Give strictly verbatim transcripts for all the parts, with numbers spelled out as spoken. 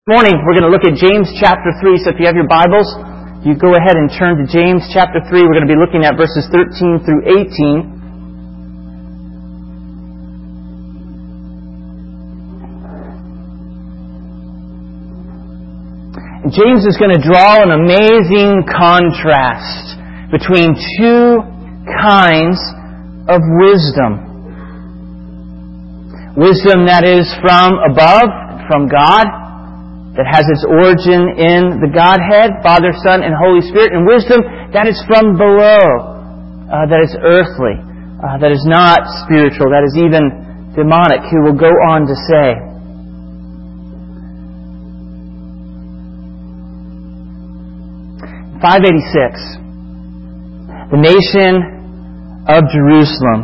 This morning we're going to look at James chapter three. So if you have your Bibles, you go ahead and turn to James chapter three. We're going to be looking at verses thirteen through eighteen. And James is going to draw an amazing contrast between two kinds of wisdom. Wisdom that is from above, from God, that has its origin in the Godhead, Father, Son, and Holy Spirit, and wisdom that is from below, uh, that is earthly, uh, that is not spiritual, that is even demonic, he will go on to say. five eighty-six, the nation of Jerusalem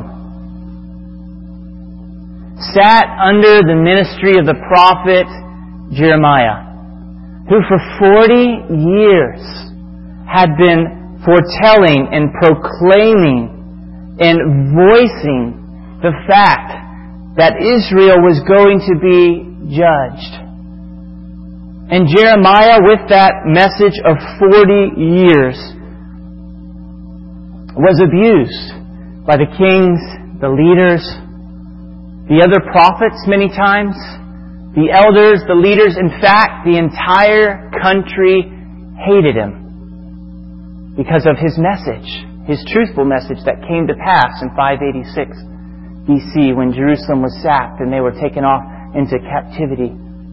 sat under the ministry of the prophet Jeremiah, who for forty years had been foretelling and proclaiming and voicing the fact that Israel was going to be judged. And Jeremiah, with that message of forty years, was abused by the kings, the leaders, the other prophets many times, the elders, the leaders. In fact, the entire country hated him because of his message, his truthful message that came to pass in five eighty-six B C when Jerusalem was sacked and they were taken off into captivity.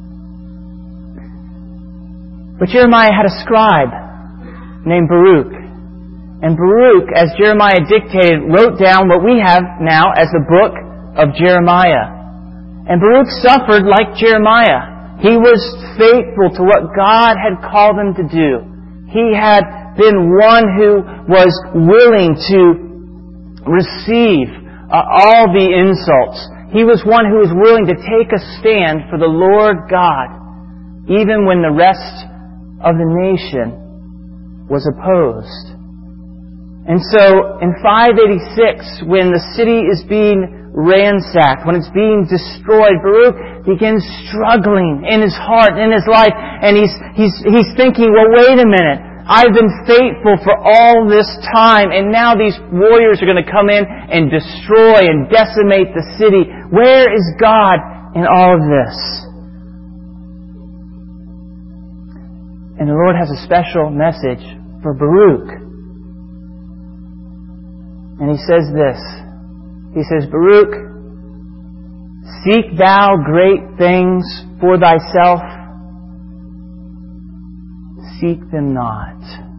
But Jeremiah had a scribe named Baruch. And Baruch, as Jeremiah dictated, wrote down what we have now as the book of Jeremiah. And Baruch suffered like Jeremiah. He was faithful to what God had called him to do. He had been one who was willing to receive uh, all the insults. He was one who was willing to take a stand for the Lord God, even when the rest of the nation was opposed. And so in five eighty-six, when the city is being ransacked, when it's being destroyed, Baruch begins struggling in his heart, in his life, and he's he's he's thinking, well, wait a minute. I've been faithful for all this time, and now these warriors are going to come in and destroy and decimate the city. Where is God in all of this? And the Lord has a special message for Baruch. And He says this. He says, Baruch, seek thou great things for thyself. Seek them not.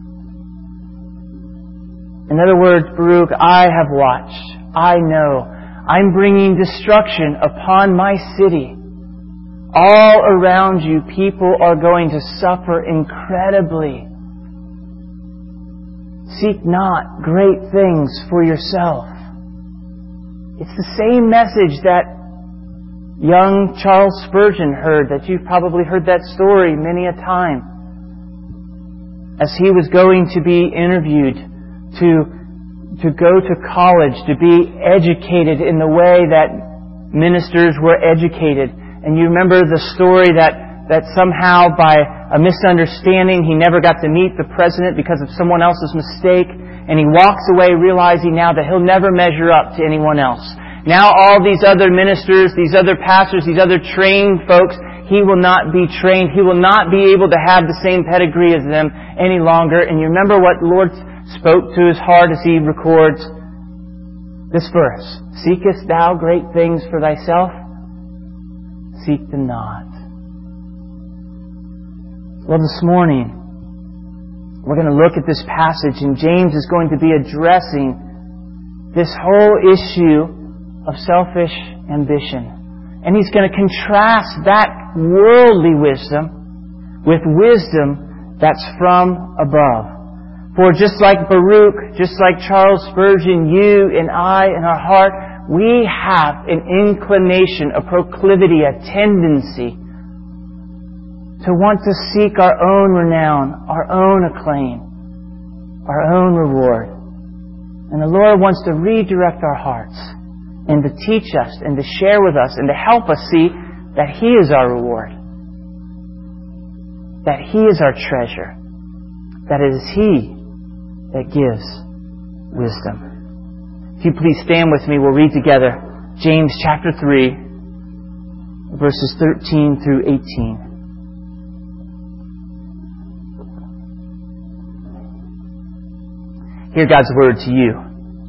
In other words, Baruch, I have watched. I know. I'm bringing destruction upon my city. All around you, people are going to suffer incredibly. Seek not great things for yourself. It's the same message that young Charles Spurgeon heard, that you've probably heard that story many a time. As he was going to be interviewed to, to go to college, to be educated in the way that ministers were educated. And you remember the story that, that somehow by a misunderstanding he never got to meet the president because of someone else's mistake. And he walks away realizing now that he'll never measure up to anyone else. Now all these other ministers, these other pastors, these other trained folks, he will not be trained. He will not be able to have the same pedigree as them any longer. And you remember what the Lord spoke to his heart as he records this verse. Seekest thou great things for thyself? Seek them not. Well, this morning, we're going to look at this passage, and James is going to be addressing this whole issue of selfish ambition. And he's going to contrast that worldly wisdom with wisdom that's from above. For just like Baruch, just like Charles Spurgeon, you and I in our heart, we have an inclination, a proclivity, a tendency to want to seek our own renown, our own acclaim, our own reward. And the Lord wants to redirect our hearts and to teach us and to share with us and to help us see that He is our reward. that He is our treasure, that it is He that gives wisdom. If you please stand with me, we'll read together James chapter three, verses thirteen through eighteen. Hear God's word to you.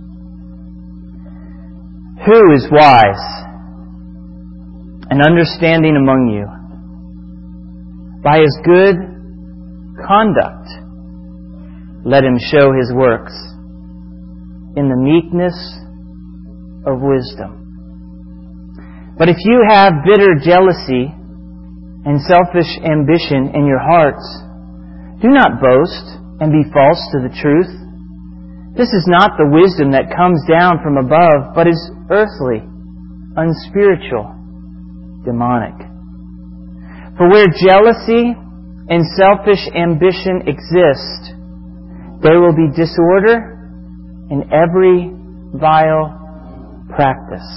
Who is wise and understanding among you? By his good conduct, let him show his works in the meekness of wisdom. But if you have bitter jealousy and selfish ambition in your hearts, do not boast and be false to the truth. This is not the wisdom that comes down from above, but is earthly, unspiritual, demonic. For where jealousy and selfish ambition exist, there will be disorder in every vile practice.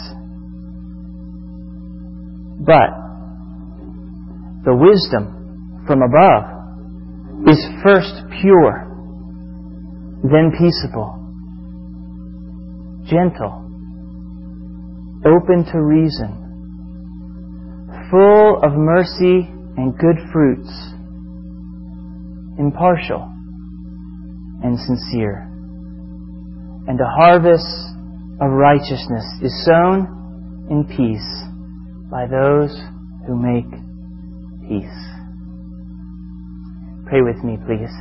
But the wisdom from above is first pure, then peaceable, gentle, open to reason, full of mercy and good fruits, impartial and sincere. And a harvest of righteousness is sown in peace by those who make peace. Pray with me, please.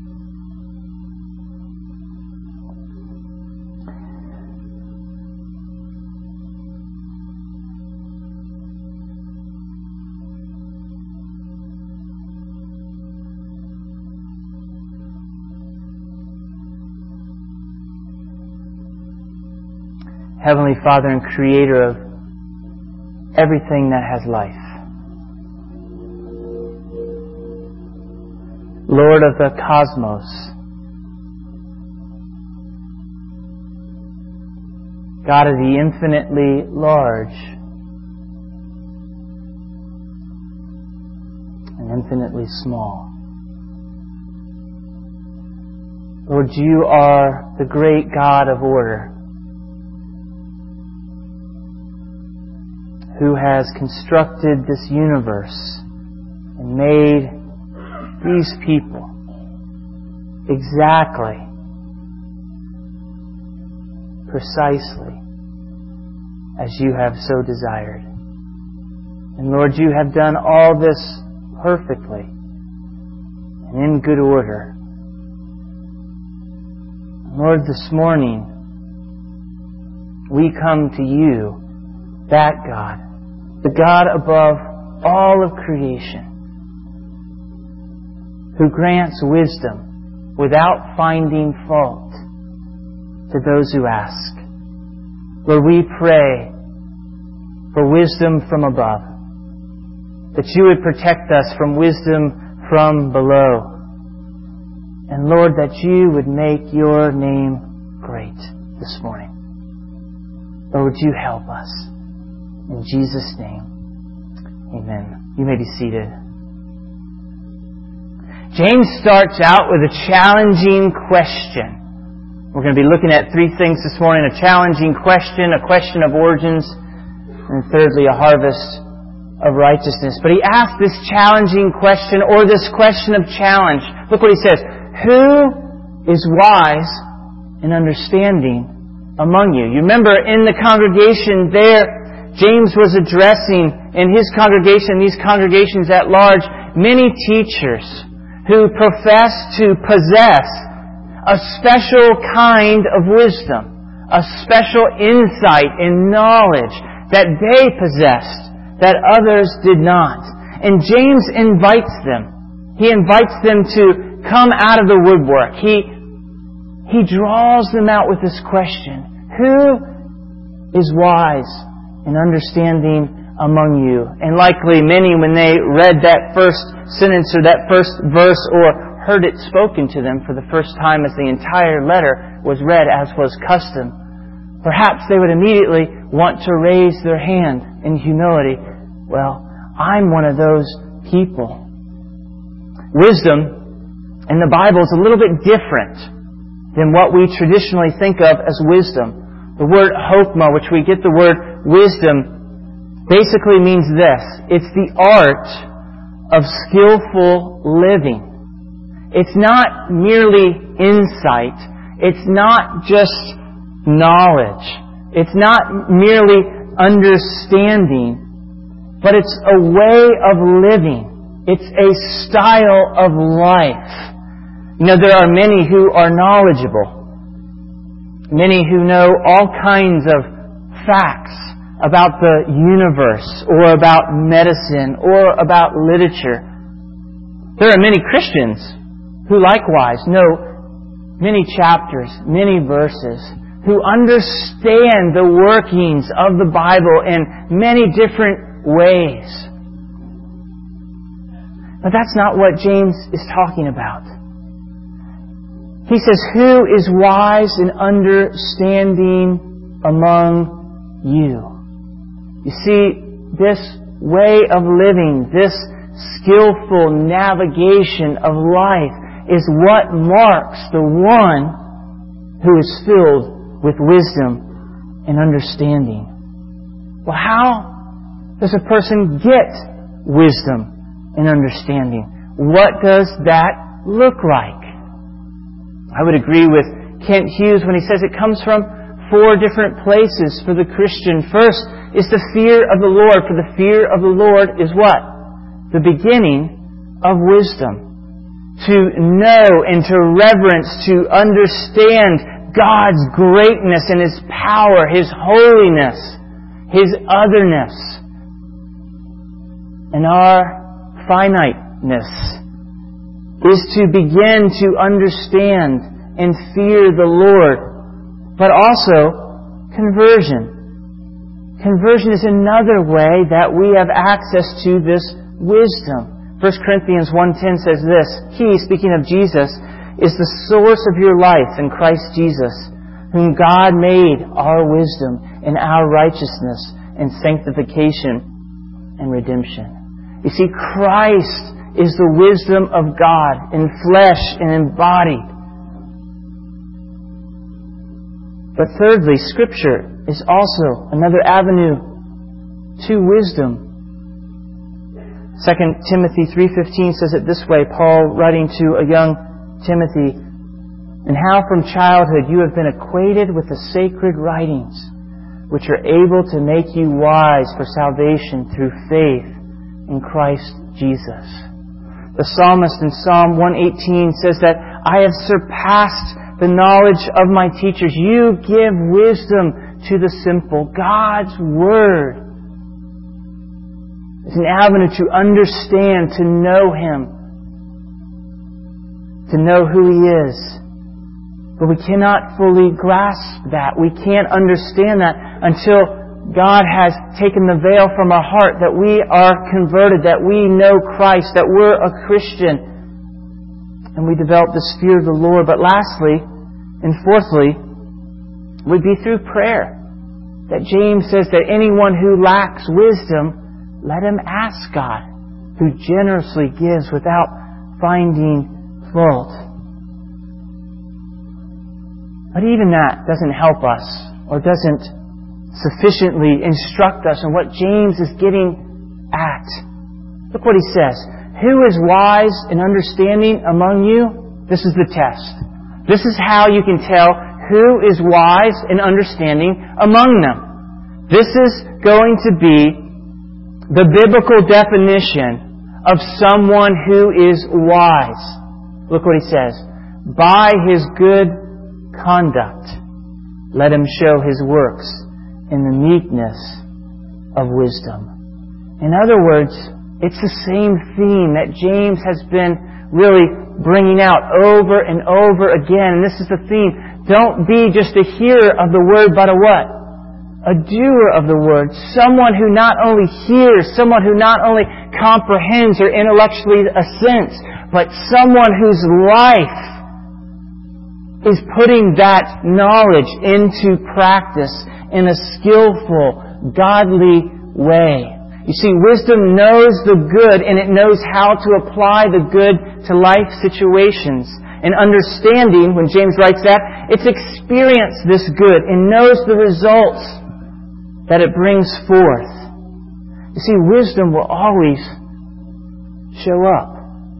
Heavenly Father and Creator of everything that has life, Lord of the cosmos, God of the infinitely large and infinitely small. Lord, You are the great God of order, who has constructed this universe and made these people exactly, precisely as You have so desired. And Lord, You have done all this perfectly and in good order. Lord, this morning we come to You, that God, the God above all of creation, who grants wisdom without finding fault to those who ask. Lord, we pray for wisdom from above, that You would protect us from wisdom from below. And Lord, that You would make Your name great this morning. Lord, would You help us? In Jesus' name, amen. You may be seated. James starts out with a challenging question. We're going to be looking at three things this morning: a challenging question, a question of origins, and thirdly, a harvest of righteousness. But he asks this challenging question, or this question of challenge. Look what he says. Who is wise and understanding among you? You remember in the congregation there, James was addressing in his congregation, these congregations at large, many teachers who profess to possess a special kind of wisdom, a special insight and knowledge that they possessed that others did not. And James invites them. He invites them to come out of the woodwork. He, he draws them out with this question: who is wise and understanding among you? And likely many, when they read that first sentence or that first verse, or heard it spoken to them for the first time as the entire letter was read, as was custom, perhaps they would immediately want to raise their hand in humility. Well, I'm one of those people. Wisdom in the Bible is a little bit different than what we traditionally think of as wisdom. The word chokmah, which we get the word wisdom, basically means this. It's the art of skillful living. It's not merely insight. It's not just knowledge. It's not merely understanding, but it's a way of living. It's a style of life. You know, there are many who are knowledgeable, many who know all kinds of facts about the universe, or about medicine, or about literature. There are many Christians who likewise know many chapters, many verses, who understand the workings of the Bible in many different ways. But that's not what James is talking about. He says, who is wise and understanding among you? You see, this way of living, this skillful navigation of life is what marks the one who is filled with wisdom and understanding. Well, how does a person get wisdom and understanding? What does that look like? I would agree with Kent Hughes when he says it comes from four different places for the Christian. First is the fear of the Lord. For the fear of the Lord is what? The beginning of wisdom. To know and to reverence, to understand God's greatness and His power, His holiness, His otherness, and our finiteness, is to begin to understand and fear the Lord. But also, conversion. Conversion is another way that we have access to this wisdom. First Corinthians one ten says this, He, speaking of Jesus, is the source of your life in Christ Jesus, whom God made our wisdom and our righteousness and sanctification and redemption. You see, Christ is the wisdom of God in flesh and embodied. But thirdly, Scripture is also another avenue to wisdom. Second Timothy three fifteen says it this way, Paul writing to a young Timothy, and how from childhood you have been acquainted with the sacred writings, which are able to make you wise for salvation through faith in Christ Jesus. The psalmist in Psalm one eighteen says that I have surpassed the knowledge of my teachers. You give wisdom to the simple. God's Word is an avenue to understand, to know Him, to know who He is. But we cannot fully grasp that. We can't understand that until God has taken the veil from our heart, that we are converted, that we know Christ, that we're a Christian, and we develop this fear of the Lord. But lastly, and fourthly, would be through prayer. That James says that anyone who lacks wisdom, let him ask God, who generously gives without finding fault. But even that doesn't help us, or doesn't sufficiently instruct us in what James is getting at. Look what he says. Who is wise and understanding among you? This is the test. This is how you can tell who is wise and understanding among them. This is going to be the biblical definition of someone who is wise. Look what he says. By his good conduct, let him show his works in the meekness of wisdom. In other words, it's the same theme that James has been really bringing out over and over again. And this is the theme. Don't be just a hearer of the Word, but a what? A doer of the Word. Someone who not only hears, someone who not only comprehends or intellectually assents, but someone whose life is putting that knowledge into practice in a skillful, godly way. You You see, wisdom knows the good and it knows how to apply the good to life situations. And understanding, when James writes that, it's experienced this good and knows the results that it brings forth. You see, wisdom will always show up.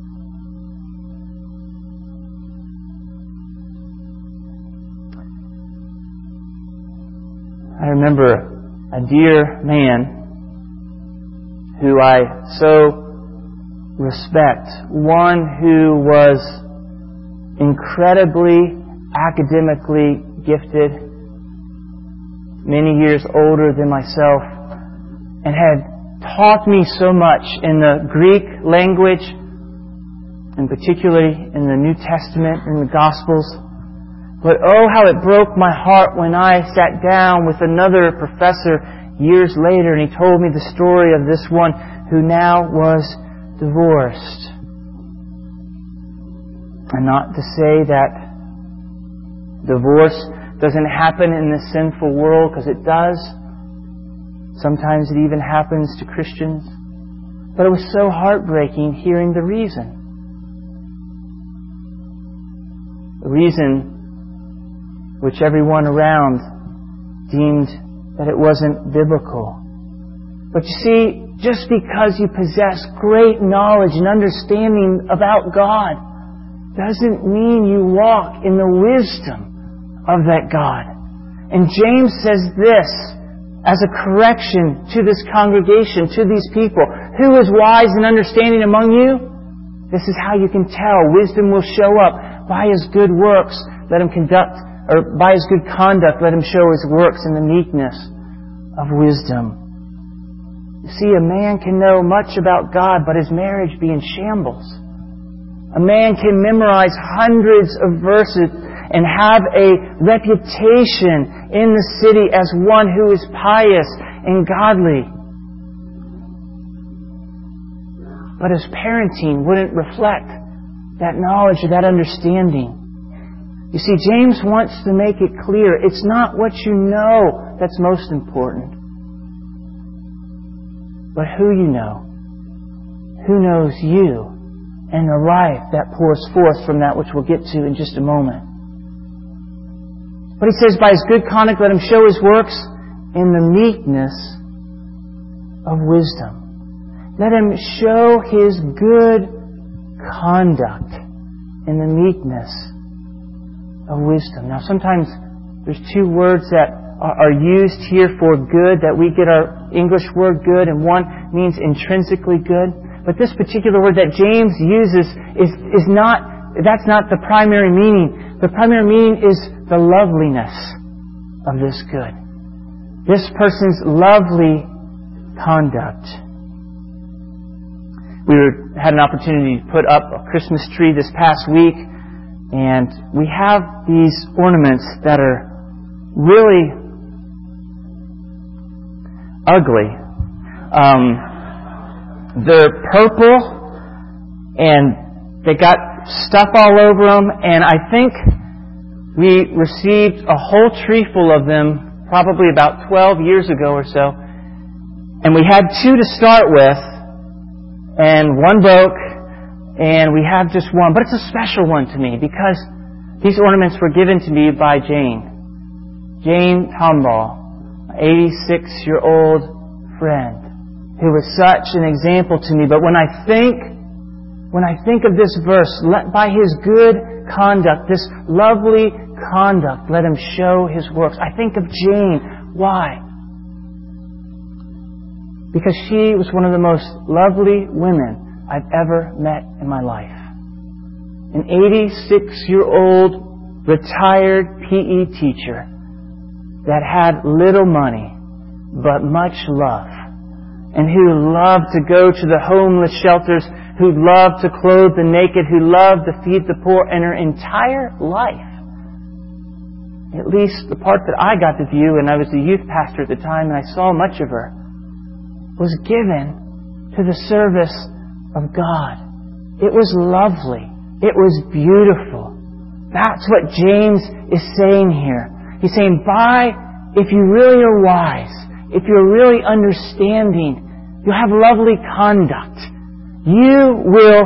I remember a dear man who I so respect, one who was incredibly academically gifted, many years older than myself, and had taught me so much in the Greek language, and particularly in the New Testament and the Gospels. But oh, how it broke my heart when I sat down with another professor years later and he told me the story of this one who now was divorced. And not to say that divorce doesn't happen in this sinful world, because it does. Sometimes it even happens to Christians. But it was so heartbreaking hearing the reason. The reason which everyone around deemed that it wasn't biblical. But you see, just because you possess great knowledge and understanding about God doesn't mean you walk in the wisdom of that God. And James says this as a correction to this congregation, to these people. Who is wise and understanding among you? This is how you can tell. Wisdom will show up by his good works. Let him conduct Or by his good conduct, let him show his works in the meekness of wisdom. You see, a man can know much about God, but his marriage be in shambles. A man can memorize hundreds of verses and have a reputation in the city as one who is pious and godly. But his parenting wouldn't reflect that knowledge or that understanding. You see, James wants to make it clear, it's not what you know that's most important, but who you know. Who knows you and the life that pours forth from that, which we'll get to in just a moment. But he says, by his good conduct, let him show his works in the meekness of wisdom. Let him show his good conduct in the meekness of wisdom. Now, sometimes there's two words that are used here for good, that we get our English word good, and one means intrinsically good. But this particular word that James uses is, is not, that's not the primary meaning. The primary meaning is the loveliness of this good. This person's lovely conduct. We were, had an opportunity to put up a Christmas tree this past week. And we have these ornaments that are really ugly. Um, they're purple and they got stuff all over them. And I think we received a whole tree full of them probably about twelve years ago or so. And we had two to start with, and one broke. And we have just one, but it's a special one to me because these ornaments were given to me by Jane. Jane Tomball, an eighty-six-year-old friend who was such an example to me. But when I think, when I think of this verse, let by his good conduct, this lovely conduct, let him show his works. I think of Jane. Why? Because she was one of the most lovely women I've ever met in my life. An eighty-six-year-old retired P E teacher that had little money but much love, and who loved to go to the homeless shelters, who loved to clothe the naked, who loved to feed the poor, and her entire life, at least the part that I got to view, and I was a youth pastor at the time and I saw much of her, was given to the service of God. It was lovely. It was beautiful. That's what James is saying here. He's saying, by, if you really are wise, if you're really understanding, You'll have lovely conduct. You will,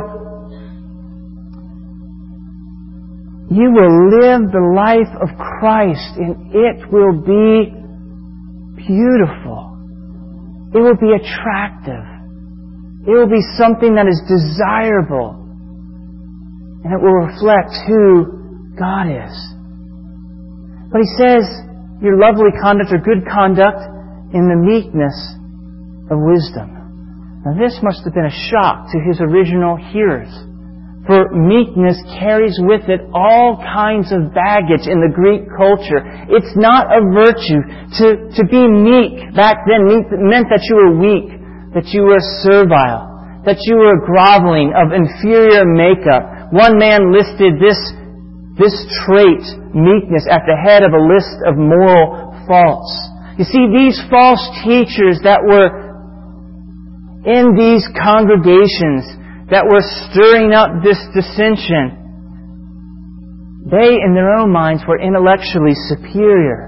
you will live the life of Christ, and it will be beautiful. It will be attractive. It will be something that is desirable. And it will reflect who God is. But He says, your lovely conduct or good conduct in the meekness of wisdom. Now this must have been a shock to His original hearers. For meekness carries with it all kinds of baggage in the Greek culture. It's not a virtue. To, to be meek back then meant that you were weak, that you were servile, that you were groveling, of inferior makeup. One man listed this, this trait, meekness, at the head of a list of moral faults. You see, these false teachers that were in these congregations, that were stirring up this dissension, they, in their own minds, were intellectually superior.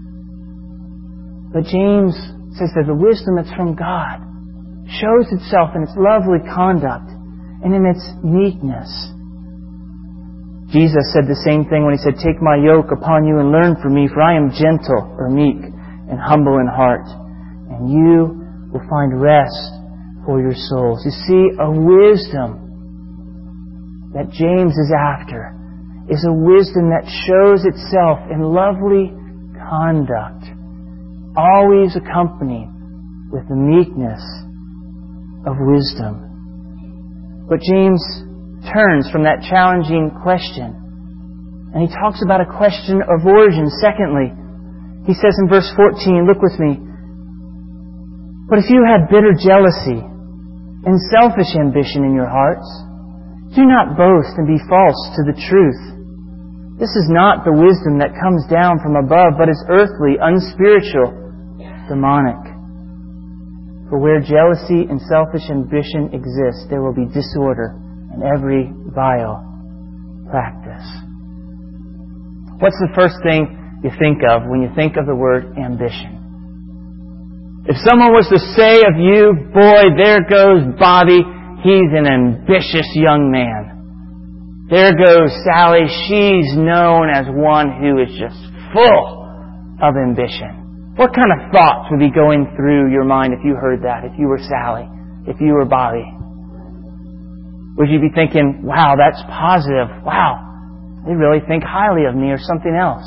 But James says that the wisdom that's from God shows itself in its lovely conduct and in its meekness. Jesus said the same thing when He said, "Take my yoke upon you and learn from me, for I am gentle," or meek, "and humble in heart, and you will find rest for your souls." You see, a wisdom that James is after is a wisdom that shows itself in lovely conduct, always accompanied with the meekness of wisdom. But James turns from that challenging question, and he talks about a question of origin. Secondly, he says in verse fourteen, look with me, "But if you had bitter jealousy and selfish ambition in your hearts, do not boast and be false to the truth. This is not the wisdom that comes down from above, but is earthly, unspiritual, demonic. For where jealousy and selfish ambition exist, there will be disorder and every vile practice." What's the first thing you think of when you think of the word ambition? If someone was to say of you, "Boy, there goes Bobby, he's an ambitious young man. There goes Sally, she's known as one who is just full of ambition." What kind of thoughts would be going through your mind if you heard that, if you were Sally, if you were Bobby? Would you be thinking, "Wow, that's positive. Wow, they really think highly of me," or something else?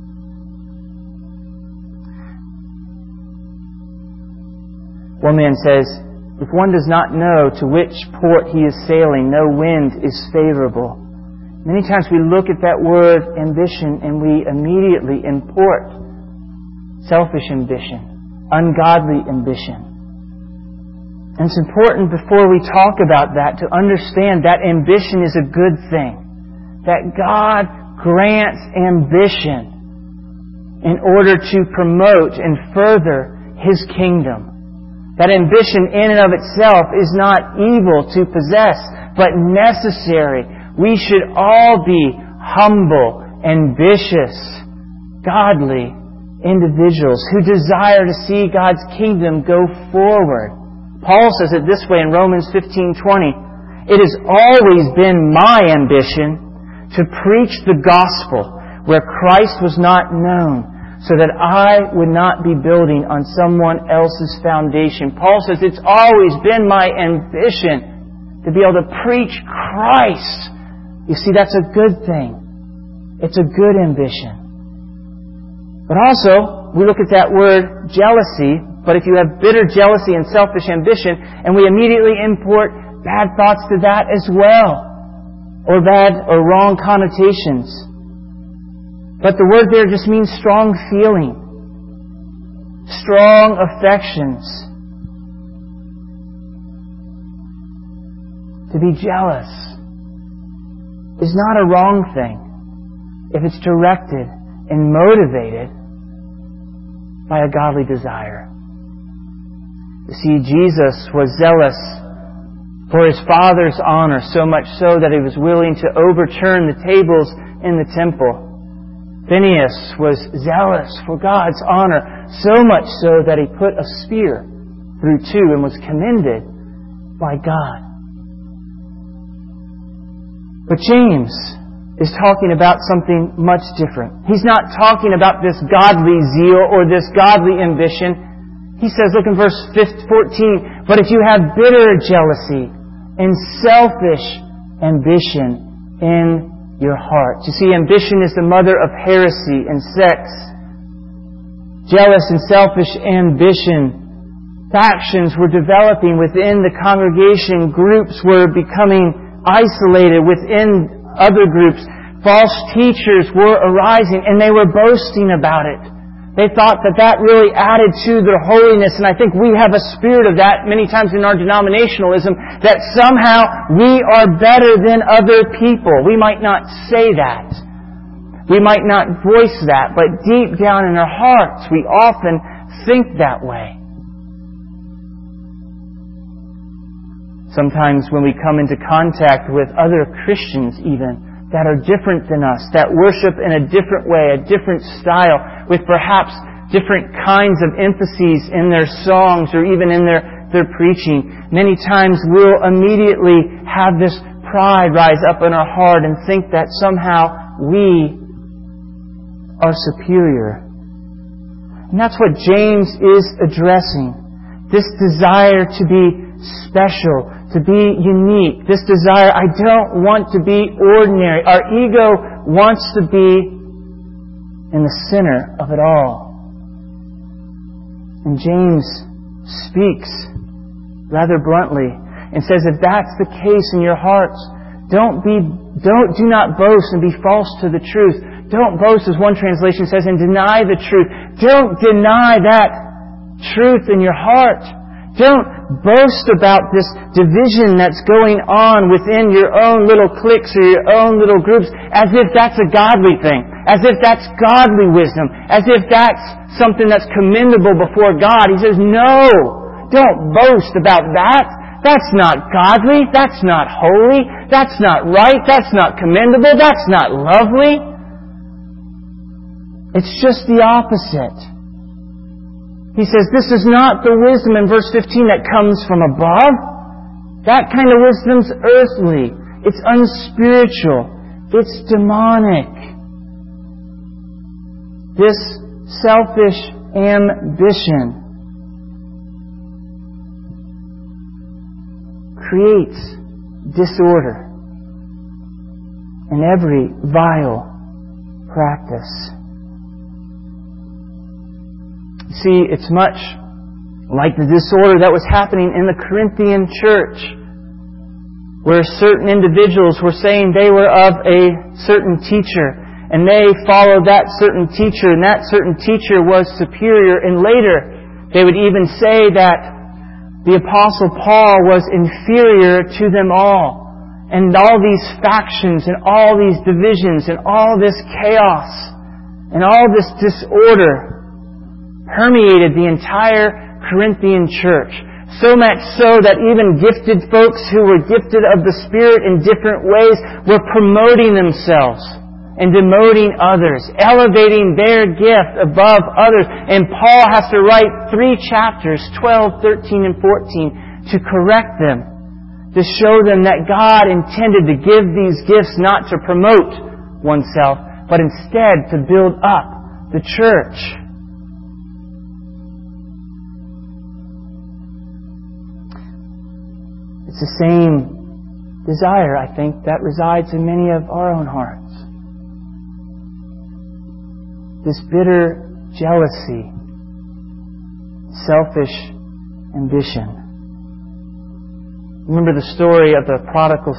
One man says, "If one does not know to which port he is sailing, no wind is favorable." Many times we look at that word ambition and we immediately import selfish ambition, ungodly ambition. And it's important before we talk about that to understand that ambition is a good thing. That God grants ambition in order to promote and further His kingdom. That ambition in and of itself is not evil to possess, but necessary. We should all be humble, ambitious, godly individuals who desire to see God's kingdom go forward. Paul says it this way in Romans fifteen twenty. "It has always been my ambition to preach the gospel where Christ was not known, so that I would not be building on someone else's foundation." Paul says, it's always been my ambition to be able to preach Christ. You see, that's a good thing. It's a good ambition. But also, we look at that word jealousy, but if you have bitter jealousy and selfish ambition, and we immediately import bad thoughts to that as well, or bad or wrong connotations. But the word there just means strong feeling, strong affections. To be jealous is not a wrong thing if it's directed and motivated by a godly desire. You see, Jesus was zealous for His Father's honor, so much so that He was willing to overturn the tables in the temple. Phineas was zealous for God's honor, so much so that he put a spear through two and was commended by God. But James is talking about something much different. He's not talking about this godly zeal or this godly ambition. He says, look in verse fourteen, but if you have bitter jealousy and selfish ambition in your heart. You see, ambition is the mother of heresy and sex. Jealous and selfish ambition. Factions were developing within the congregation. Groups were becoming isolated within other groups. False teachers were arising and they were boasting about it. They thought that that really added to their holiness, and I think we have a spirit of that many times in our denominationalism, that somehow we are better than other people. We might not say that. We might not voice that, but deep down in our hearts we often think that way. Sometimes when we come into contact with other Christians even, that are different than us, that worship in a different way, a different style, with perhaps different kinds of emphases in their songs or even in their, their preaching. Many times we'll immediately have this pride rise up in our heart and think that somehow we are superior. And that's what James is addressing. This desire to be special, to be unique. This desire, I don't want to be ordinary. Our ego wants to be in the center of it all. And James speaks rather bluntly and says, if that's the case in your hearts, don't be, don't, do not boast and be false to the truth. Don't boast, as one translation says, and deny the truth. Don't deny that truth in your heart. Don't boast about this division that's going on within your own little cliques or your own little groups as if that's a godly thing, as if that's godly wisdom, as if that's something that's commendable before God. He says, no, don't boast about that. That's not godly. That's not holy. That's not right. That's not commendable. That's not lovely. It's just the opposite. He says, this is not the wisdom in verse fifteen that comes from above. That kind of wisdom's earthly. It's unspiritual. It's demonic. This selfish ambition creates disorder in every vile practice. See, it's much like the disorder that was happening in the Corinthian church, where certain individuals were saying they were of a certain teacher, and they followed that certain teacher, and that certain teacher was superior, and later they would even say that the Apostle Paul was inferior to them all. And all these factions, and all these divisions, and all this chaos, and all this disorder permeated the entire Corinthian church. So much so that even gifted folks who were gifted of the Spirit in different ways were promoting themselves and demoting others, elevating their gift above others. And Paul has to write three chapters, twelve, thirteen, and fourteen, to correct them, to show them that God intended to give these gifts not to promote oneself, but instead to build up the church. It's the same desire, I think, that resides in many of our own hearts. This bitter jealousy, selfish ambition. Remember the story of the prodigal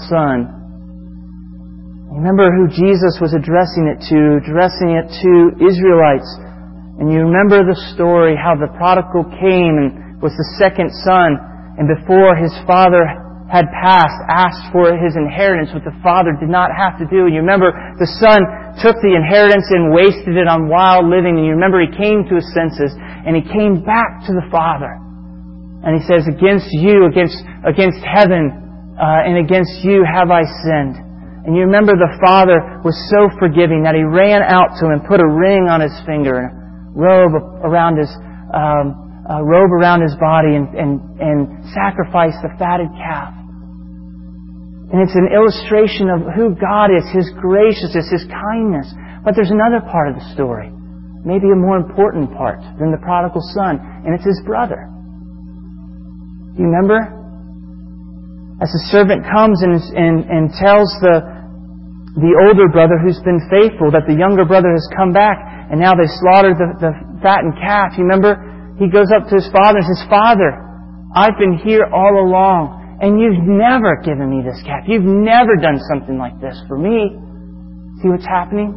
son. Remember who Jesus was addressing it to, addressing it to Israelites. And you remember the story how the prodigal came and was the second son, and before his father had passed, asked for his inheritance, what the father did not have to do. And you remember the son took the inheritance and wasted it on wild living. And you remember he came to his senses and he came back to the father. And he says, against you, against, against heaven, uh, and against you have I sinned. And you remember the father was so forgiving that he ran out to him and put a ring on his finger and a robe around his, um, uh, robe around his body and, and, and sacrifice the fatted calf. And it's an illustration of who God is, His graciousness, His kindness. But there's another part of the story, maybe a more important part than the prodigal son, and it's his brother. Do you remember? As the servant comes and, and, and tells the, the older brother who's been faithful that the younger brother has come back, and now they slaughtered the, the fattened calf. You remember? He goes up to his father and says, "Father, I've been here all along, and you've never given me this calf. You've never done something like this for me." See what's happening?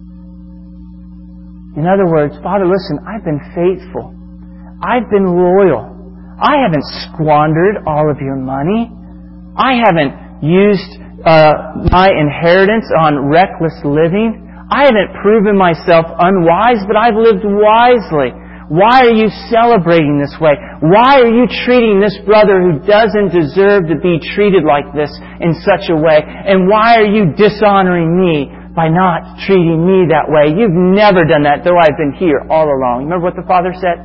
In other words, "Father, listen, I've been faithful. I've been loyal. I haven't squandered all of your money. I haven't used uh, my inheritance on reckless living. I haven't proven myself unwise, but I've lived wisely. Why are you celebrating this way? Why are you treating this brother who doesn't deserve to be treated like this in such a way? And why are you dishonoring me by not treating me that way? You've never done that, though I've been here all along." Remember what the father said?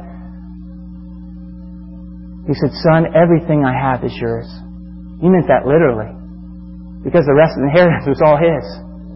He said, "Son, everything I have is yours." He meant that literally, because the rest of the inheritance was all his.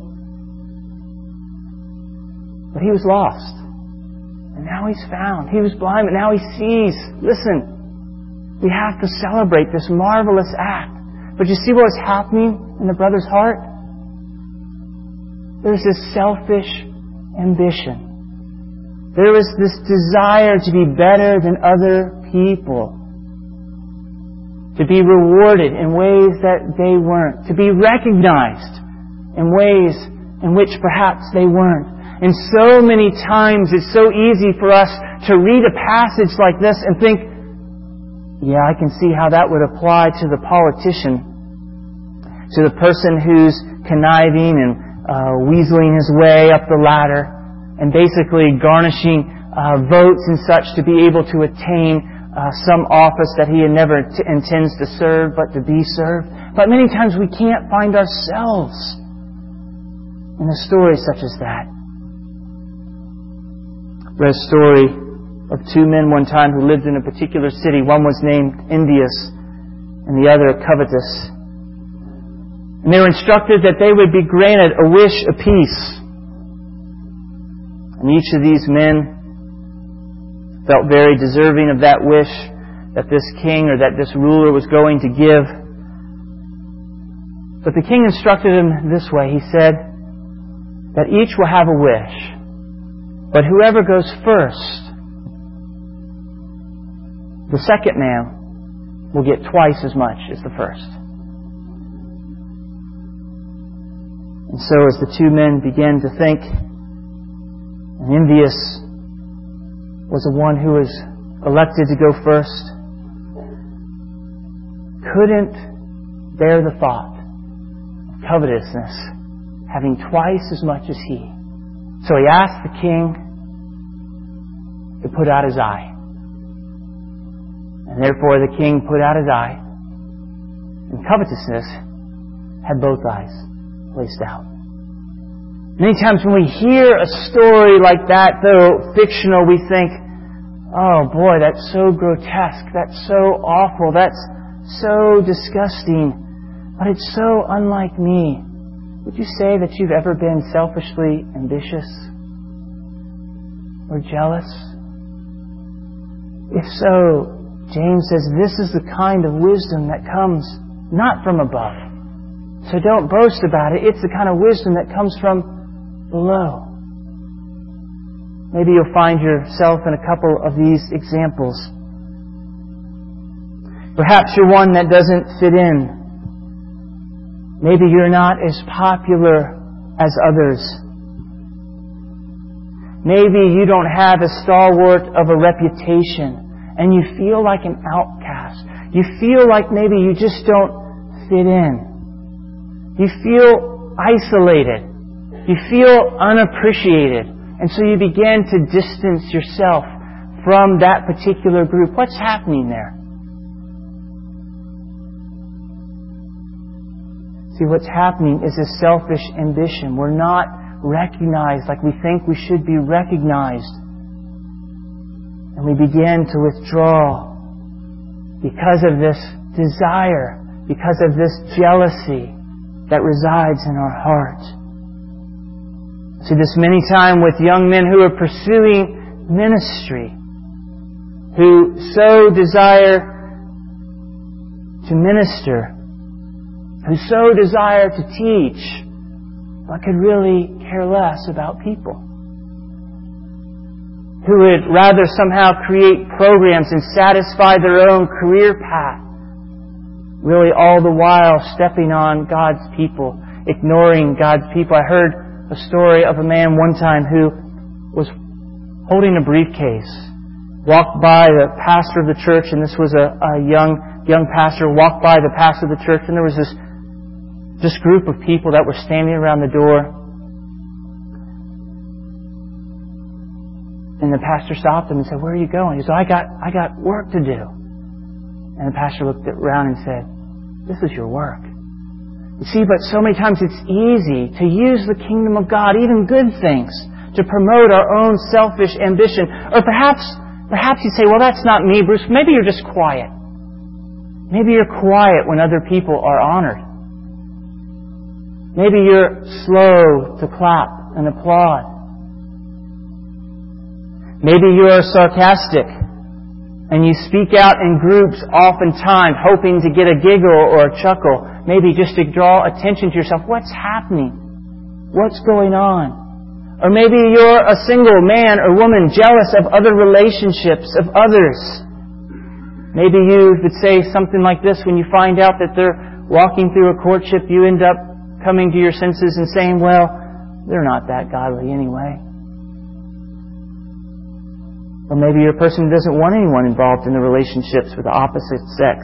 But he was lost. And now he's found. He was blind, but now he sees. Listen, we have to celebrate this marvelous act. But you see what was happening in the brother's heart? There's this selfish ambition. There was this desire to be better than other people. To be rewarded in ways that they weren't. To be recognized in ways in which perhaps they weren't. And so many times it's so easy for us to read a passage like this and think, yeah, I can see how that would apply to the politician, to the person who's conniving and uh, weaseling his way up the ladder and basically garnishing uh, votes and such to be able to attain uh, some office that he never t- intends to serve, but to be served. But many times we can't find ourselves in a story such as that. Read a story of two men one time who lived in a particular city. One was named Envious and the other Covetous. And they were instructed that they would be granted a wish apiece. And each of these men felt very deserving of that wish that this king or that this ruler was going to give. But the king instructed them this way. He said that each will have a wish. But whoever goes first, the second man will get twice as much as the first. And so as the two men began to think, and Envious was the one who was elected to go first, couldn't bear the thought of covetousness having twice as much as he. So he asked the king to put out his eye. And therefore the king put out his eye. And covetousness had both eyes placed out. Many times when we hear a story like that, though fictional, we think, oh boy, that's so grotesque. That's so awful. That's so disgusting. But it's so unlike me. Would you say that you've ever been selfishly ambitious or jealous? If so, James says this is the kind of wisdom that comes not from above. So don't boast about it. It's the kind of wisdom that comes from below. Maybe you'll find yourself in a couple of these examples. Perhaps you're one that doesn't fit in. Maybe you're not as popular as others. Maybe you don't have as stalwart of a reputation and you feel like an outcast. You feel like maybe you just don't fit in. You feel isolated. You feel unappreciated. And so you begin to distance yourself from that particular group. What's happening there? See, what's happening is a selfish ambition. We're not recognized like we think we should be recognized. And we begin to withdraw because of this desire, because of this jealousy that resides in our heart. I see this many times with young men who are pursuing ministry, who so desire to minister, who so desire to teach, but could really care less about people. Who would rather somehow create programs and satisfy their own career path, really all the while stepping on God's people, ignoring God's people. I heard a story of a man one time who was holding a briefcase, walked by the pastor of the church, and this was a, a young young pastor, walked by the pastor of the church, and there was this this group of people that were standing around the door. And the pastor stopped him and said, "Where are you going?" He said, I got I got work to do. And the pastor looked around and said, "This is your work." You see, but so many times it's easy to use the kingdom of God, even good things, to promote our own selfish ambition. Or perhaps perhaps you say, "Well, that's not me, Bruce. Maybe you're just quiet. Maybe you're quiet when other people are honored. Maybe you're slow to clap and applaud. Maybe you are sarcastic and you speak out in groups oftentimes hoping to get a giggle or a chuckle. Maybe just to draw attention to yourself. What's happening? What's going on?" Or maybe you're a single man or woman jealous of other relationships, of others. Maybe you would say something like this when you find out that they're walking through a courtship. You end up coming to your senses and saying, "Well, they're not that godly anyway." Or maybe you're a person who doesn't want anyone involved in the relationships with the opposite sex.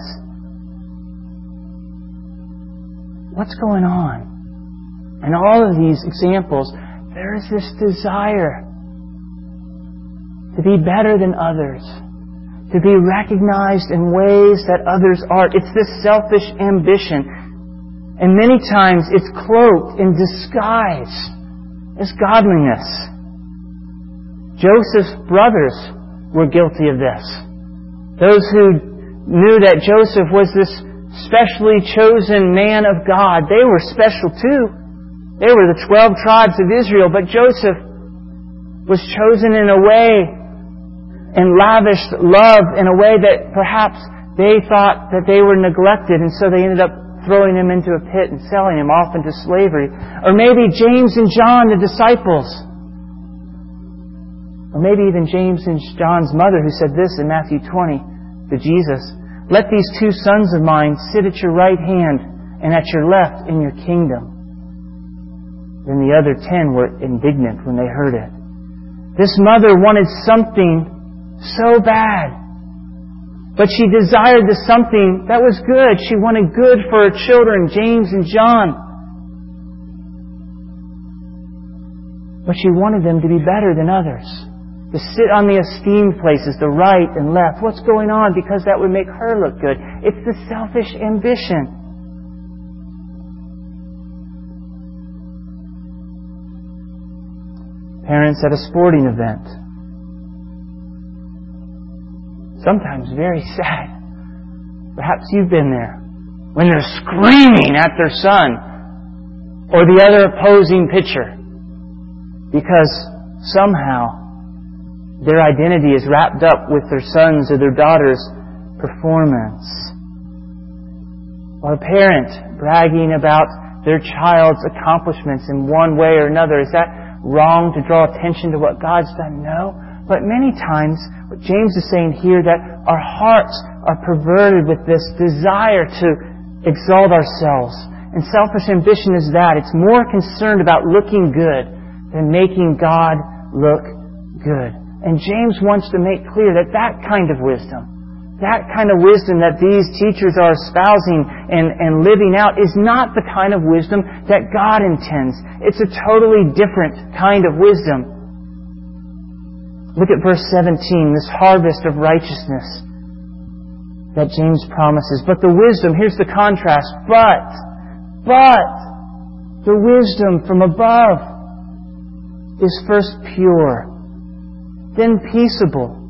What's going on? In all of these examples, there is this desire to be better than others, to be recognized in ways that others aren't. It's this selfish ambition. And many times it's cloaked in disguise as godliness. Joseph's brothers were guilty of this. Those who knew that Joseph was this specially chosen man of God, they were special too. They were the twelve tribes of Israel, but Joseph was chosen in a way and lavished love in a way that perhaps they thought that they were neglected, and so they ended up throwing him into a pit and selling him off into slavery. Or maybe James and John, the disciples. Or maybe even James and John's mother, who said this in Matthew twenty to Jesus, "Let these two sons of mine sit at your right hand and at your left in your kingdom." Then the other ten were indignant when they heard it. This mother wanted something so bad, but she desired the something that was good. She wanted good for her children, James and John. But she wanted them to be better than others, to sit on the esteemed places, the right and left. What's going on? Because that would make her look good. It's the selfish ambition. Parents at a sporting event. Sometimes very sad. Perhaps you've been there. When they're screaming at their son or the other opposing pitcher because somehow their identity is wrapped up with their son's or their daughter's performance. Or a parent bragging about their child's accomplishments in one way or another. Is that wrong to draw attention to what God's done? No. But many times, what James is saying here, that our hearts are perverted with this desire to exalt ourselves. And selfish ambition is that. It's more concerned about looking good than making God look good. And James wants to make clear that that kind of wisdom, that kind of wisdom that these teachers are espousing and, and living out is not the kind of wisdom that God intends. It's a totally different kind of wisdom. Look at verse seventeen, this harvest of righteousness that James promises. But the wisdom, here's the contrast, but, but, the wisdom from above is first pure, then peaceable,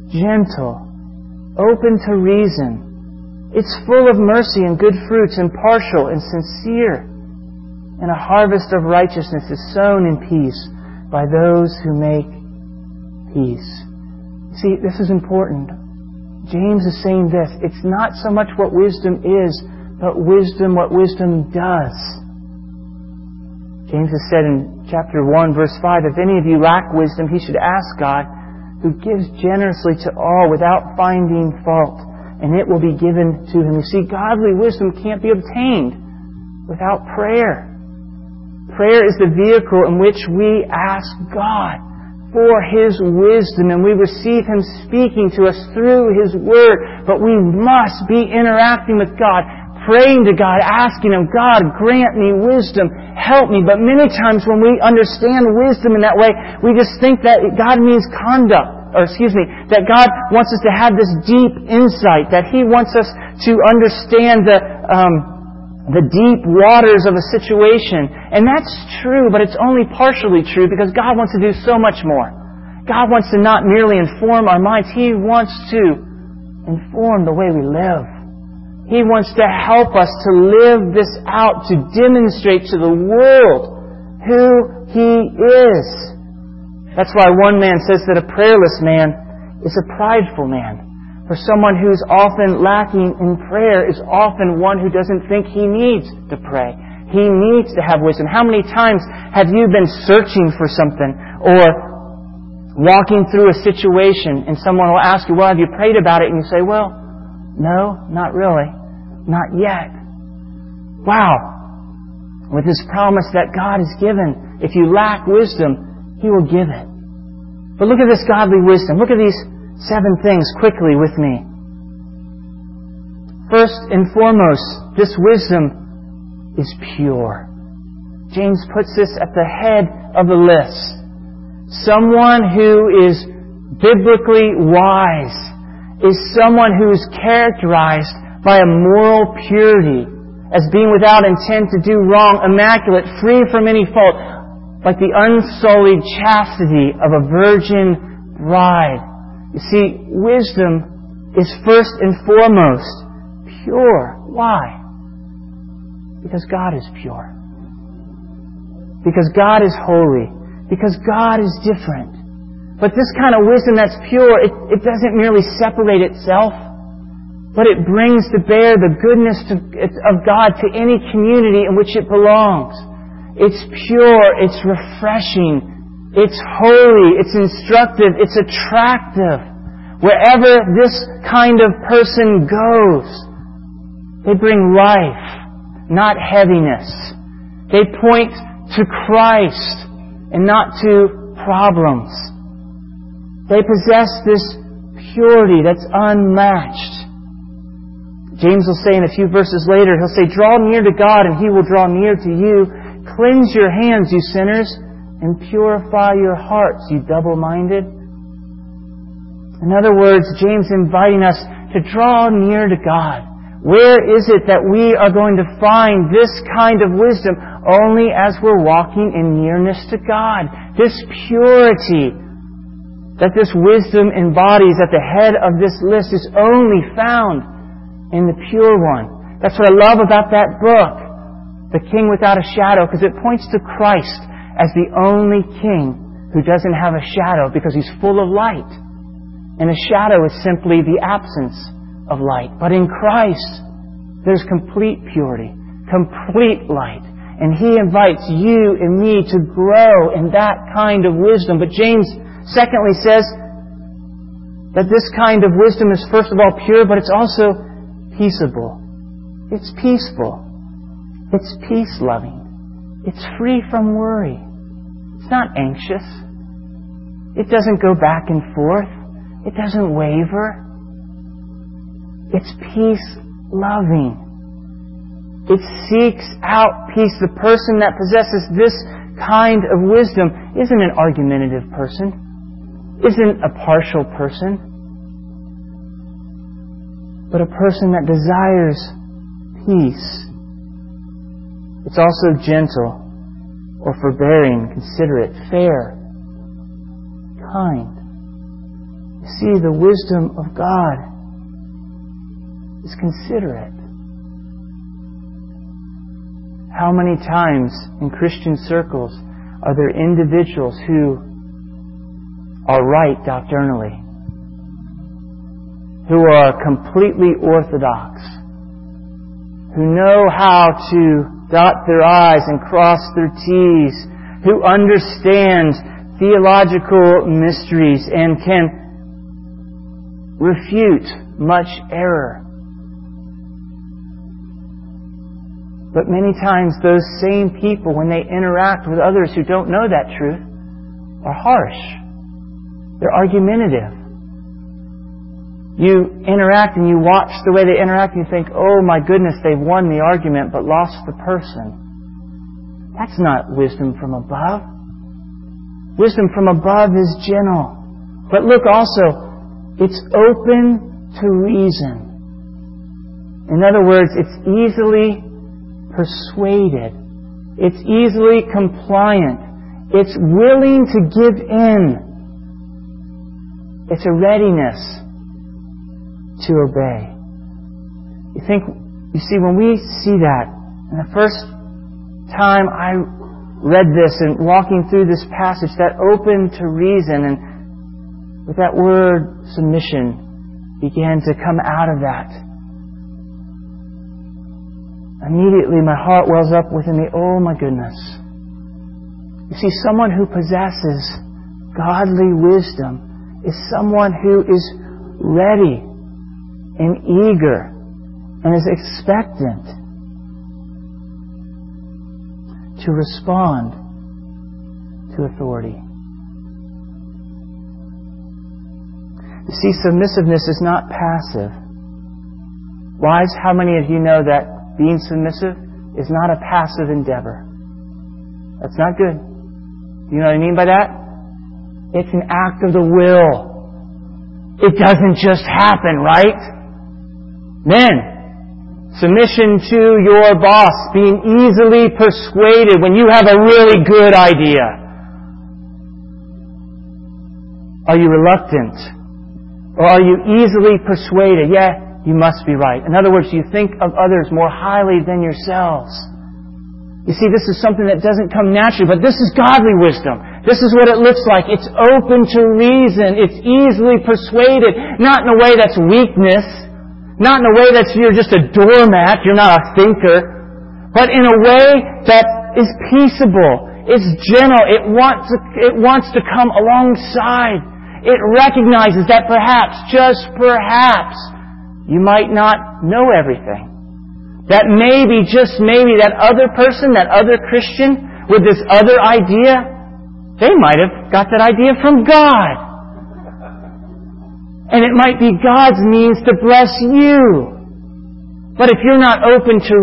gentle, open to reason. It's full of mercy and good fruits, impartial and sincere. And a harvest of righteousness is sown in peace by those who make peace. See, this is important. James is saying this. It's not so much what wisdom is, but wisdom, what wisdom does. James has said in chapter one, verse five, if any of you lack wisdom, he should ask God, who gives generously to all without finding fault, and it will be given to him. You see, godly wisdom can't be obtained without prayer. Prayer is the vehicle in which we ask God for His wisdom, and we receive Him speaking to us through His Word. But we must be interacting with God, praying to God, asking Him, God, grant me wisdom, help me. But many times when we understand wisdom in that way, we just think that God means conduct, or excuse me, that God wants us to have this deep insight, that He wants us to understand the um, the deep waters of a situation. And that's true, but it's only partially true, because God wants to do so much more. God wants to not merely inform our minds, He wants to inform the way we live. He wants to help us to live this out, to demonstrate to the world who He is. That's why one man says that a prayerless man is a prideful man. For someone who's often lacking in prayer is often one who doesn't think he needs to pray. He needs to have wisdom. How many times have you been searching for something or walking through a situation and someone will ask you, well, have you prayed about it? And you say, well, no, not really. Not yet. Wow. With this promise that God has given, if you lack wisdom, He will give it. But look at this godly wisdom. Look at these seven things quickly with me. First and foremost, this wisdom is pure. James puts this at the head of the list. Someone who is biblically wise is someone who is characterized by a moral purity, as being without intent to do wrong, immaculate, free from any fault, like the unsullied chastity of a virgin bride. You see, wisdom is first and foremost pure. Why? Because God is pure. Because God is holy. Because God is different. But this kind of wisdom that's pure, it, it doesn't merely separate itself, but it brings to bear the goodness to, of God to any community in which it belongs. It's pure, it's refreshing, it's holy, it's instructive, it's attractive. Wherever this kind of person goes, they bring life, not heaviness. They point to Christ and not to problems. They possess this purity that's unmatched. James will say in a few verses later, he'll say, draw near to God and He will draw near to you. Cleanse your hands, you sinners, and purify your hearts, you double-minded. In other words, James inviting us to draw near to God. Where is it that we are going to find this kind of wisdom? Only as we're walking in nearness to God. This purity that this wisdom embodies at the head of this list is only found in the pure one. That's what I love about that book, The King Without a Shadow, because it points to Christ as the only King who doesn't have a shadow, because He's full of light. And a shadow is simply the absence of light. But in Christ, there's complete purity, complete light. And He invites you and me to grow in that kind of wisdom. But James, secondly, says that this kind of wisdom is first of all pure, but it's also peaceable. It's peaceful. It's peace-loving. It's free from worry. It's not anxious. It doesn't go back and forth. It doesn't waver. It's peace-loving. It seeks out peace. The person that possesses this kind of wisdom isn't an argumentative person, isn't a partial person, but a person that desires peace. It's also gentle or forbearing, considerate, fair, kind. You See, the wisdom of God is considerate. How many times in Christian circles are there individuals who are right doctrinally, who are completely orthodox, who know how to dot their I's and cross their T's, who understand theological mysteries and can refute much error. But many times those same people, when they interact with others who don't know that truth, are harsh. They're argumentative. You interact and you watch the way they interact and you think, oh my goodness, they've won the argument but lost the person. That's not wisdom from above. Wisdom from above is gentle. But look also, it's open to reason. In other words, it's easily persuaded. It's easily compliant. It's willing to give in. It's a readiness to obey. You think, you see, when we see that, and the first time I read this and walking through this passage, that open to reason, and with that word submission began to come out of that. Immediately my heart wells up within me, oh my goodness. You see, someone who possesses godly wisdom is someone who is ready and eager and is expectant to respond to authority. You see, submissiveness is not passive. Wives, how many of you know that being submissive is not a passive endeavor? That's not good. Do you know what I mean by that? It's an act of the will. It doesn't just happen, right? Men, submission to your boss, being easily persuaded when you have a really good idea. Are you reluctant? Or are you easily persuaded? Yeah, you must be right. In other words, you think of others more highly than yourselves. You see, this is something that doesn't come naturally, but this is godly wisdom. This is what it looks like. It's open to reason. It's easily persuaded. Not in a way that's weakness. Not in a way that you're just a doormat. You're not a thinker. But in a way that is peaceable. It's gentle. It wants to, it wants to come alongside. It recognizes that perhaps, just perhaps, you might not know everything. That maybe, just maybe, that other person, that other Christian, with this other idea, they might have got that idea from God. And it might be God's means to bless you. But if you're not open to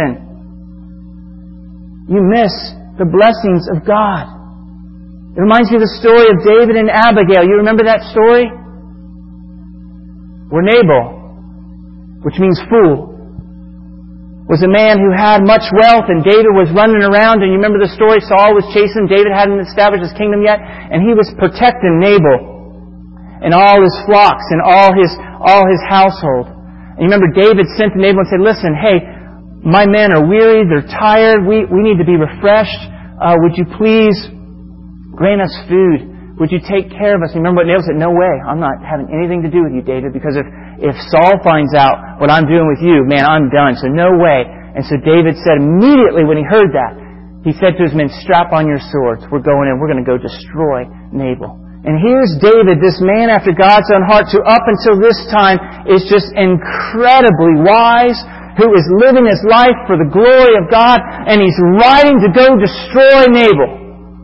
reason, you miss the blessings of God. It reminds me of the story of David and Abigail. You remember that story? Where Nabal, which means fool, was a man who had much wealth, and David was running around, and you remember the story, Saul was chasing, David hadn't established his kingdom yet, and he was protecting Nabal and all his flocks and all his all his household. And you remember David sent to Nabal and said, listen, hey, my men are weary, they're tired, we, we need to be refreshed. Uh, would you please grant us food? Would you take care of us? And remember what Nabal said? No way. I'm not having anything to do with you, David, because if, if Saul finds out what I'm doing with you, man, I'm done. So no way. And so David said immediately when he heard that, he said to his men, strap on your swords. We're going in. We're going to go destroy Nabal. And here's David, this man after God's own heart, who up until this time is just incredibly wise, who is living his life for the glory of God, and he's riding to go destroy Nabal.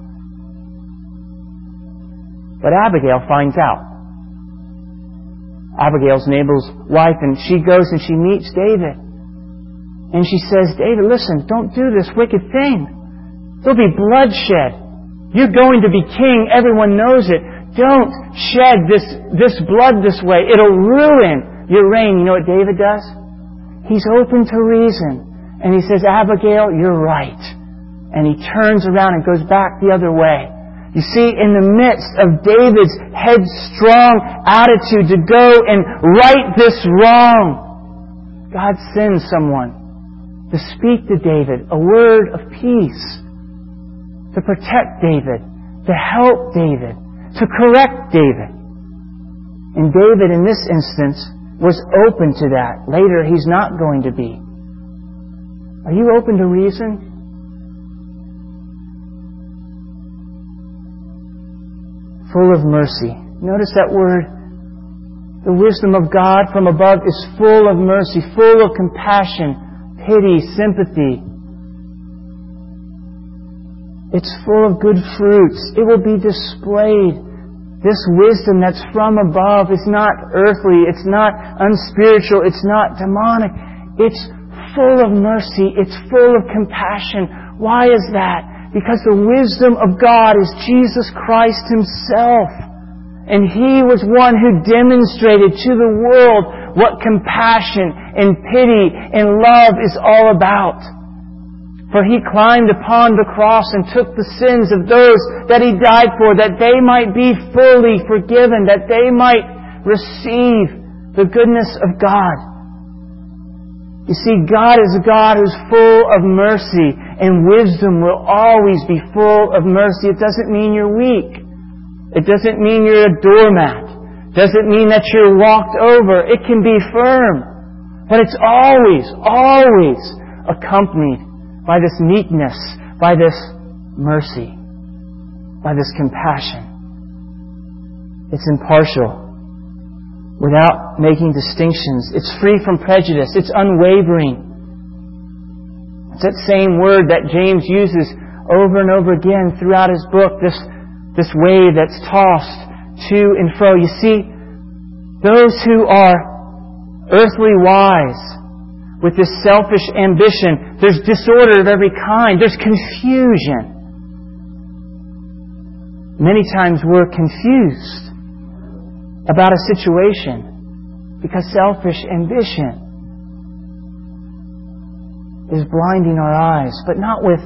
But Abigail finds out. Abigail's Nabal's wife, and she goes and she meets David. And she says, David, listen, don't do this wicked thing. There'll be bloodshed. You're going to be king. Everyone knows it. Don't shed this, this blood this way. It'll ruin your reign. You know what David does? He's open to reason. And he says, Abigail, you're right. And he turns around and goes back the other way. You see, in the midst of David's headstrong attitude to go and right this wrong, God sends someone to speak to David a word of peace, to protect David, to help David, to correct David. And David, in this instance, was open to that. Later, he's not going to be. Are you open to reason? Full of mercy. Notice that word. The wisdom of God from above is full of mercy, full of compassion, pity, sympathy. It's full of good fruits. It will be displayed. This wisdom that's from above is not earthly. It's not unspiritual. It's not demonic. It's full of mercy. It's full of compassion. Why is that? Because the wisdom of God is Jesus Christ Himself. And He was one who demonstrated to the world what compassion and pity and love is all about. For He climbed upon the cross and took the sins of those that He died for, that they might be fully forgiven, that they might receive the goodness of God. You see, God is a God who's full of mercy, and wisdom will always be full of mercy. It doesn't mean you're weak. It doesn't mean you're a doormat. It doesn't mean that you're walked over. It can be firm. But it's always, always accompanied by this meekness, by this mercy, by this compassion. It's impartial, without making distinctions. It's free from prejudice. It's unwavering. It's that same word that James uses over and over again throughout his book, this, this wave that's tossed to and fro. You see, those who are earthly wise, with this selfish ambition, there's disorder of every kind. There's confusion. Many times we're confused about a situation because selfish ambition is blinding our eyes, but not with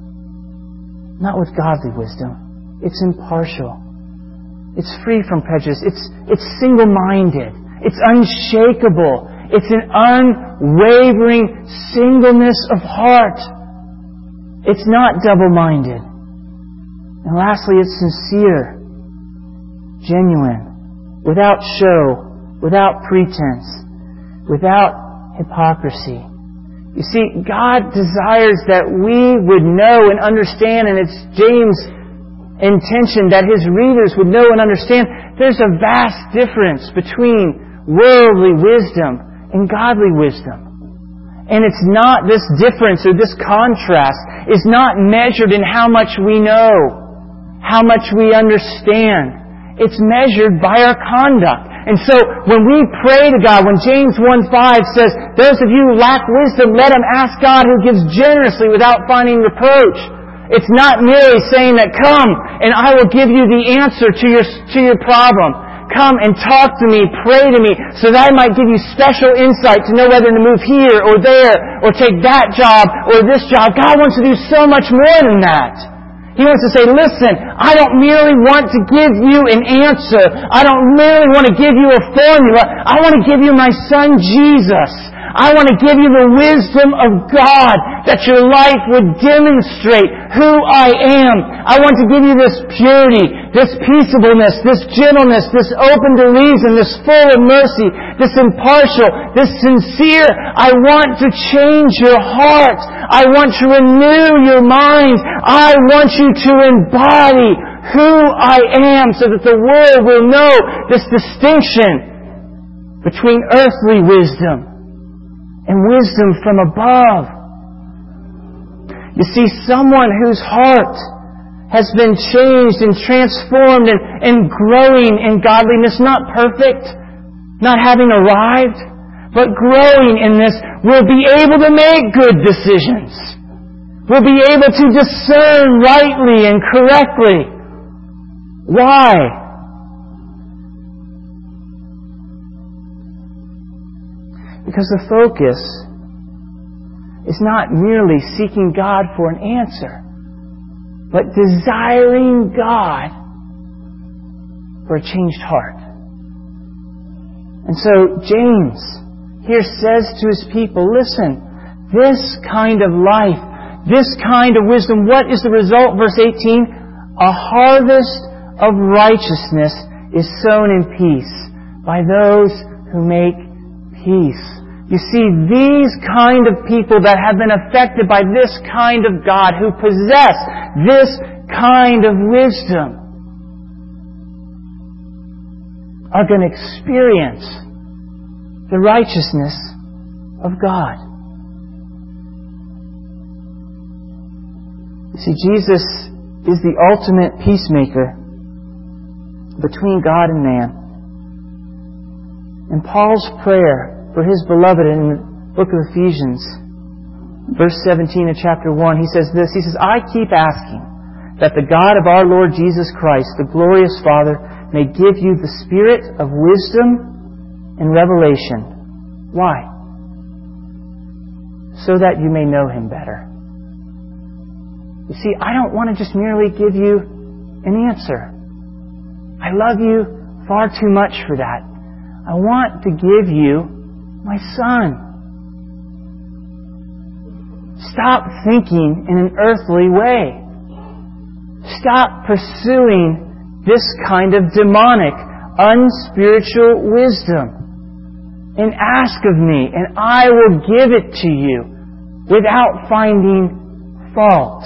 not with godly wisdom. It's impartial. It's free from prejudice. It's it's single-minded. It's unshakable. It's an unwavering singleness of heart. It's not double-minded. And lastly, it's sincere, genuine, without show, without pretense, without hypocrisy. You see, God desires that we would know and understand, and it's James' intention that his readers would know and understand there's a vast difference between worldly wisdom and godly wisdom. And it's not, this difference or this contrast is not measured in how much we know, how much we understand. It's measured by our conduct. And so when we pray to God, when James one five says, those of you who lack wisdom, let him ask God who gives generously without finding reproach. It's not merely saying that, come and I will give you the answer to your, to your problem. Come and talk to me, pray to me, so that I might give you special insight to know whether to move here or there, or take that job or this job. God wants to do so much more than that. He wants to say, listen, I don't merely want to give you an answer. I don't merely want to give you a formula. I want to give you my Son, Jesus. I want to give you the wisdom of God, that your life would demonstrate who I am. I want to give you this purity, this peaceableness, this gentleness, this open to reason, this full of mercy, this impartial, this sincere. I want to change your heart. I want to renew your mind. I want you to embody who I am, so that the world will know this distinction between earthly wisdom and wisdom from above. You see, someone whose heart has been changed and transformed and, and growing in godliness, not perfect, not having arrived, but growing in this, will be able to make good decisions. Will be able to discern rightly and correctly. Why? Because the focus is not merely seeking God for an answer, but desiring God for a changed heart. And so James here says to his people, listen, this kind of life, this kind of wisdom, what is the result? Verse eighteen, a harvest of righteousness is sown in peace by those who make peace. You see, these kind of people that have been affected by this kind of God, who possess this kind of wisdom, are going to experience the righteousness of God. You see, Jesus is the ultimate peacemaker between God and man. And Paul's prayer for his beloved in the book of Ephesians, verse seventeen of chapter one, he says this, he says, I keep asking that the God of our Lord Jesus Christ, the glorious Father, may give you the spirit of wisdom and revelation. Why? So that you may know Him better. You see, I don't want to just merely give you an answer. I love you far too much for that. I want to give you my Son. Stop thinking in an earthly way. Stop pursuing this kind of demonic, unspiritual wisdom. And ask of me, and I will give it to you without finding fault.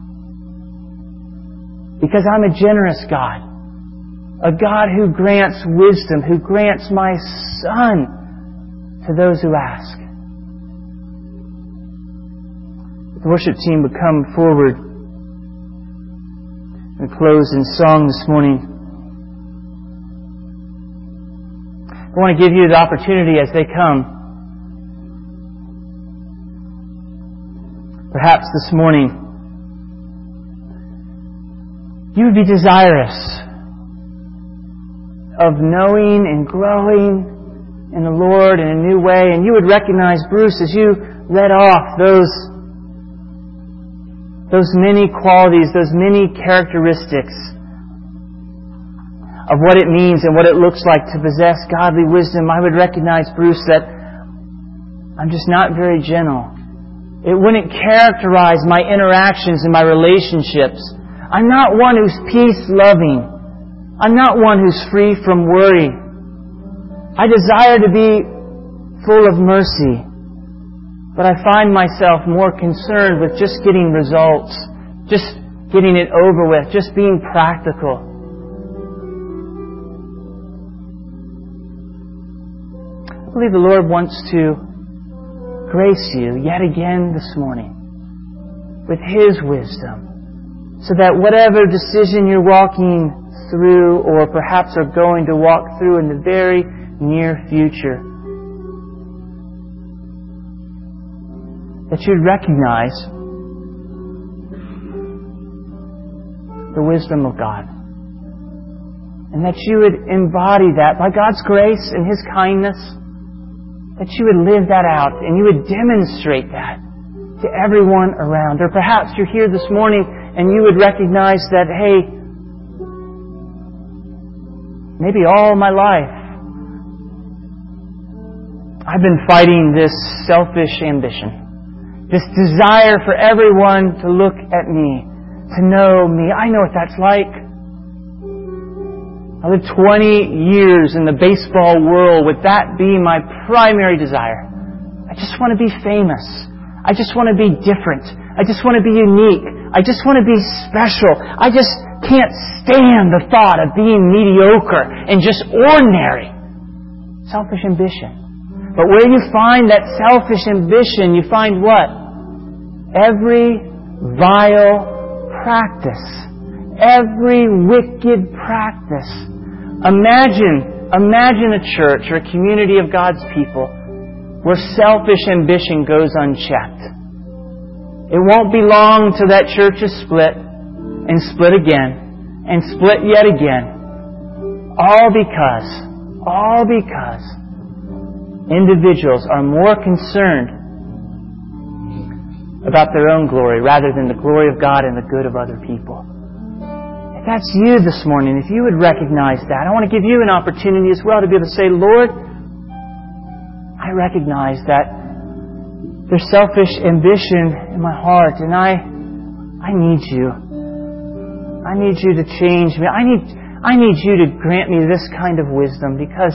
Because I'm a generous God. A God who grants wisdom, who grants my Son to those who ask. The worship team would come forward and close in song this morning. I want to give you the opportunity as they come. Perhaps this morning you would be desirous of knowing and growing in the Lord in a new way, and you would recognize, Bruce, as you read off those those many qualities, those many characteristics of what it means and what it looks like to possess godly wisdom, I would recognize, Bruce, that I'm just not very gentle. It wouldn't characterize my interactions and my relationships. I'm not one who's peace-loving. I'm not one who's free from worry. I desire to be full of mercy, but I find myself more concerned with just getting results, just getting it over with, just being practical. I believe the Lord wants to grace you yet again this morning with His wisdom, so that whatever decision you're walking through, or perhaps are going to walk through in the very near future, that you'd recognize the wisdom of God, and that you would embody that by God's grace and His kindness, that you would live that out and you would demonstrate that to everyone around. Or perhaps you're here this morning and you would recognize that, hey, maybe all my life I've been fighting this selfish ambition, this desire for everyone to look at me, to know me. I know what that's like. I lived twenty years in the baseball world with that being my primary desire. I just want to be famous. I just want to be different. I just want to be unique. I just want to be special. I just can't stand the thought of being mediocre and just ordinary. Selfish ambition. But where you find that selfish ambition, you find what? Every vile practice. Every wicked practice. Imagine, imagine a church or a community of God's people where selfish ambition goes unchecked. It won't be long till that church is split and split again and split yet again. All because, all because individuals are more concerned about their own glory rather than the glory of God and the good of other people. If that's you this morning, if you would recognize that, I want to give you an opportunity as well to be able to say, Lord, I recognize that there's selfish ambition in my heart, and I I need you. I need you to change me. I need I need you to grant me this kind of wisdom, because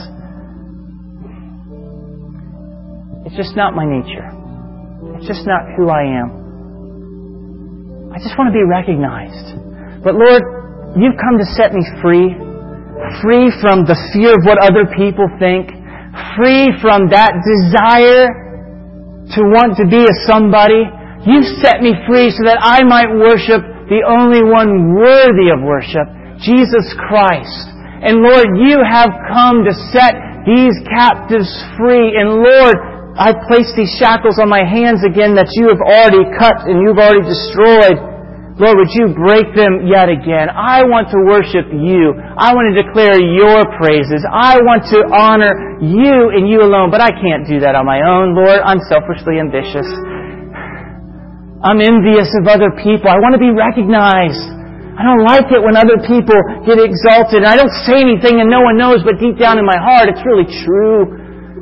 it's just not my nature. It's just not who I am. I just want to be recognized. But Lord, you've come to set me free. Free from the fear of what other people think. Free from that desire to want to be a somebody. You've set me free so that I might worship the only one worthy of worship, Jesus Christ. And Lord, you have come to set these captives free. And Lord, I place these shackles on my hands again that you have already cut and you've already destroyed. Lord, would you break them yet again? I want to worship you. I want to declare your praises. I want to honor you and you alone. But I can't do that on my own, Lord. I'm selfishly ambitious. I'm envious of other people. I want to be recognized. I don't like it when other people get exalted. And I don't say anything and no one knows, but deep down in my heart, it's really true.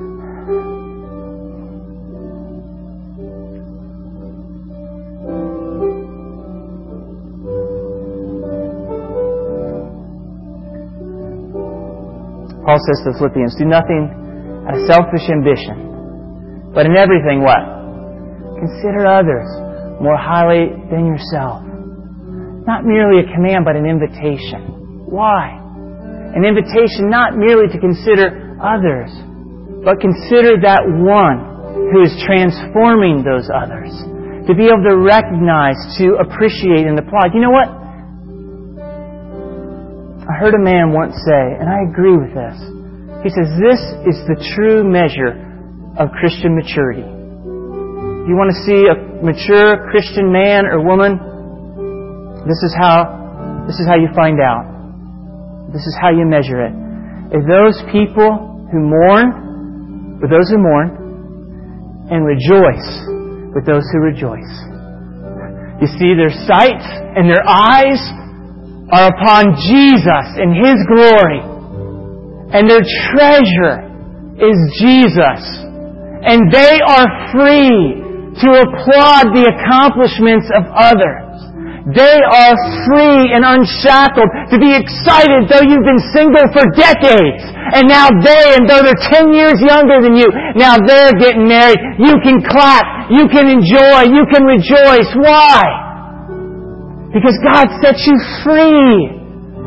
Paul says to the Philippians, do nothing out of selfish ambition, but in everything what? Consider others more highly than yourself. Not merely a command, but an invitation. Why? An invitation not merely to consider others, but consider that one who is transforming those others. To be able to recognize, to appreciate, and apply. You know what? I heard a man once say, and I agree with this. He says, this is the true measure of Christian maturity. If you want to see a mature Christian man or woman, this is how, this is how you find out. This is how you measure it. If those people who mourn with those who mourn, and rejoice with those who rejoice. You see, their sight and their eyes are upon Jesus and His glory. And their treasure is Jesus. And they are free to applaud the accomplishments of others. They are free and unshackled to be excited though you've been single for decades. And now they, and though they're ten years younger than you, now they're getting married. You can clap. You can enjoy. You can rejoice. Why? Because God sets you free.